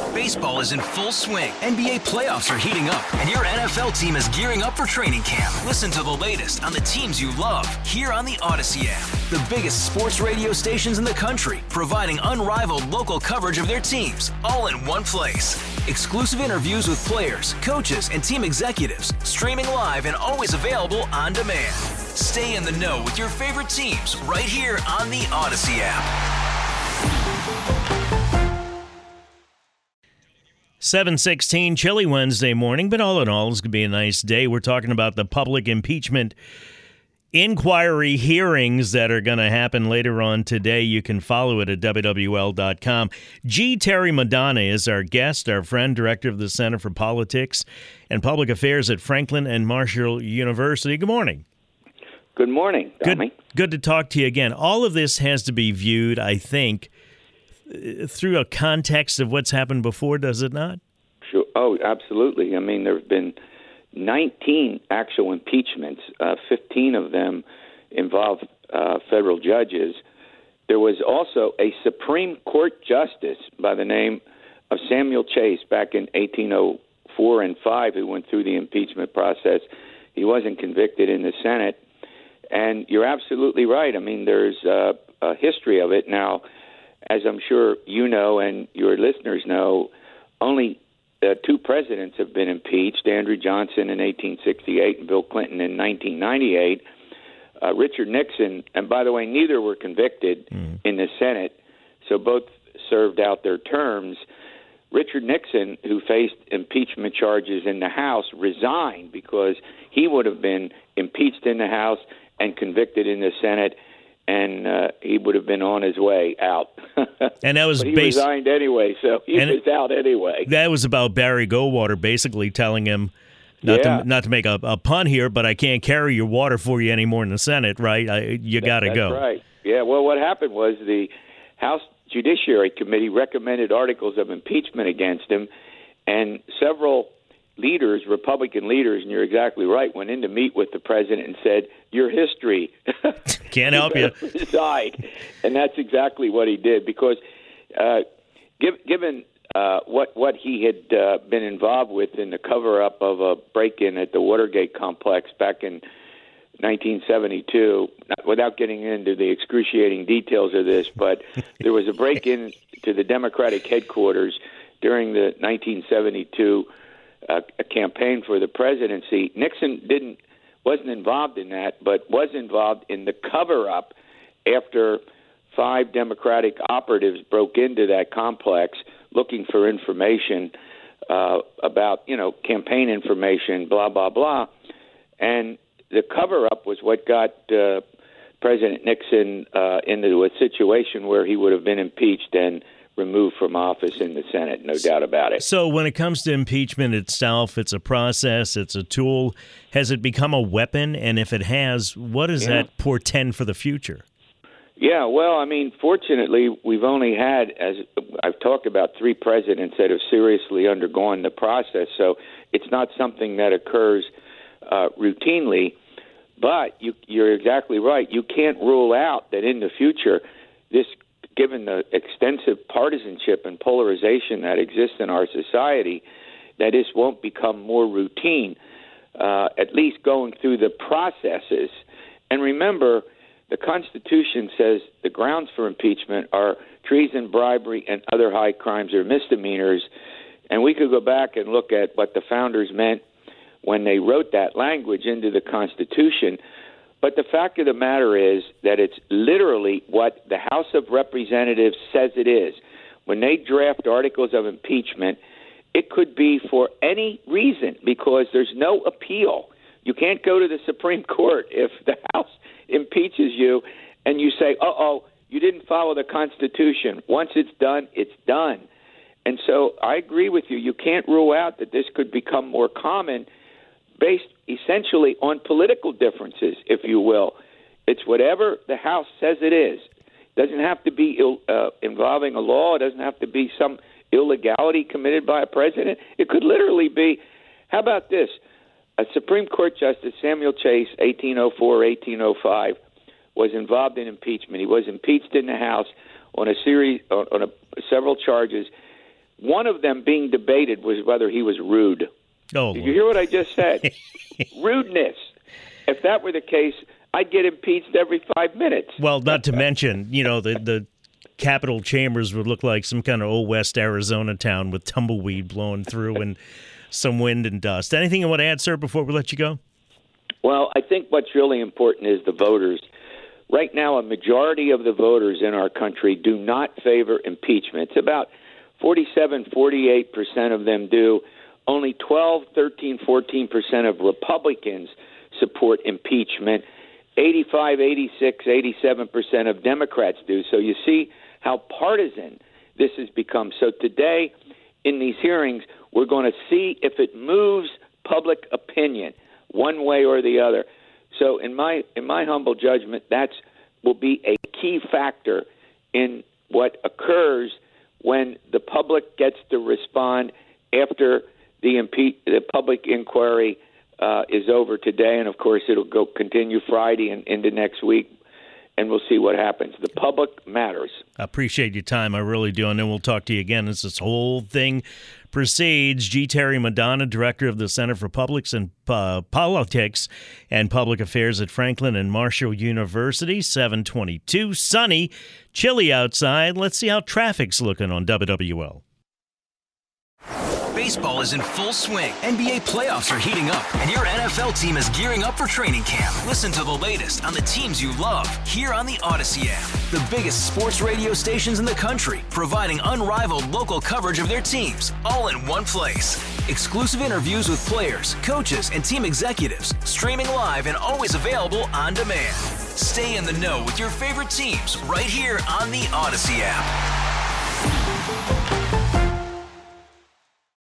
Baseball is in full swing. NBA playoffs are heating up, and your NFL team is gearing up for training camp. Listen to the latest on the teams you love here on the Odyssey app. The biggest sports radio stations in the country, providing unrivaled local coverage of their teams, all in one place. Exclusive interviews with players, coaches, and team executives, streaming live and always available on demand. Stay in the know with your favorite teams right here on the Odyssey app. 7:16, chilly Wednesday morning, but all in all, it's going to be a nice day. We're talking about the public impeachment inquiry hearings that are going to happen later on today. You can follow it at WWL.com. G. Terry Madonna is our guest, our friend, director of the Center for Politics and Public Affairs at Franklin and Marshall University. Good morning. Good morning, Tommy. Good to talk to you again. All of this has to be viewed, I think, through a context of what's happened before, does it not? Sure. Oh, absolutely. I mean, there have been 19 actual impeachments. 15 of them involve federal judges. There was also a Supreme Court justice by the name of Samuel Chase back in 1804 and 5 who went through the impeachment process. He wasn't convicted in the Senate. And you're absolutely right. I mean, there's a history of it. Now, as I'm sure you know and your listeners know, only two presidents have been impeached, Andrew Johnson in 1868 and Bill Clinton in 1998. Richard Nixon, and by the way, neither were convicted in the Senate, so both served out their terms. Richard Nixon, who faced impeachment charges in the House, resigned because he would have been impeached in the House and convicted in the Senate, and he would have been on his way out. And that was but he resigned anyway, so he was out anyway. That was about Barry Goldwater basically telling him not to make a pun here, but I can't carry your water for you anymore in the Senate, right? You got to go. That's right. Yeah, well, what happened was the House Judiciary Committee recommended articles of impeachment against him, and several leaders, Republican leaders, and you're exactly right, went in to meet with the president and said, "Your history can't help you." Reside. And that's exactly what he did, because given what he had been involved with in the cover-up of a break-in at the Watergate complex back in 1972, without getting into the excruciating details of this, but there was a break-in to the Democratic headquarters during the 1972 a campaign for the presidency. Nixon wasn't involved in that, but was involved in the cover-up after 5 Democratic operatives broke into that complex looking for information about, campaign information, blah, blah, blah. And the cover-up was what got President Nixon into a situation where he would have been impeached and removed from office in the Senate, no doubt about it. So when it comes to impeachment itself, it's a process, it's a tool. Has it become a weapon? And if it has, what does that portend for the future? Yeah, well, I mean, fortunately, we've only had, as I've talked about, 3 presidents that have seriously undergone the process. So it's not something that occurs routinely. But you're exactly right. You can't rule out that in the future, given the extensive partisanship and polarization that exists in our society, that this won't become more routine, at least going through the processes. And remember, the Constitution says the grounds for impeachment are treason, bribery, and other high crimes or misdemeanors. And we could go back and look at what the founders meant when they wrote that language into the Constitution. But the fact of the matter is that it's literally what the House of Representatives says it is. When they draft articles of impeachment, it could be for any reason because there's no appeal. You can't go to the Supreme Court if the House impeaches you and you say, you didn't follow the Constitution. Once it's done, it's done. And so I agree with you. You can't rule out that this could become more common based essentially on political differences, if you will. It's whatever the House says it is. It doesn't have to be involving a law. It doesn't have to be some illegality committed by a president. It could literally be, how about this? A Supreme Court Justice, Samuel Chase, 1804, 1805, was involved in impeachment. He was impeached in the House on several charges. one of them being debated was whether he was rude. Oh, did you hear what I just said? Rudeness. If that were the case, I'd get impeached every 5 minutes. Well, not to mention, the Capitol chambers would look like some kind of old West Arizona town with tumbleweed blowing through and some wind and dust. Anything you want to add, sir, before we let you go? Well, I think what's really important is the voters. Right now, a majority of the voters in our country do not favor impeachment. It's about 47, 48% of them do. Only 12, 13, 14% of Republicans support impeachment. 85, 86, 87% of Democrats do. So you see how partisan this has become. So today, in these hearings, we're going to see if it moves public opinion one way or the other. So in my humble judgment, that will be a key factor in what occurs when the public gets to respond after the public inquiry is over today, and of course it'll continue Friday and into next week, and we'll see what happens. The public matters. I appreciate your time. I really do, and then we'll talk to you again as this whole thing proceeds. G. Terry Madonna, director of the Center for Politics and Public Affairs at Franklin and Marshall University. 7:22, sunny, chilly outside. Let's see how traffic's looking on WWL. Baseball is in full swing. NBA playoffs are heating up, and your NFL team is gearing up for training camp. Listen to the latest on the teams you love here on the Odyssey app. The biggest sports radio stations in the country, providing unrivaled local coverage of their teams, all in one place. Exclusive interviews with players, coaches, and team executives, streaming live and always available on demand. Stay in the know with your favorite teams right here on the Odyssey app.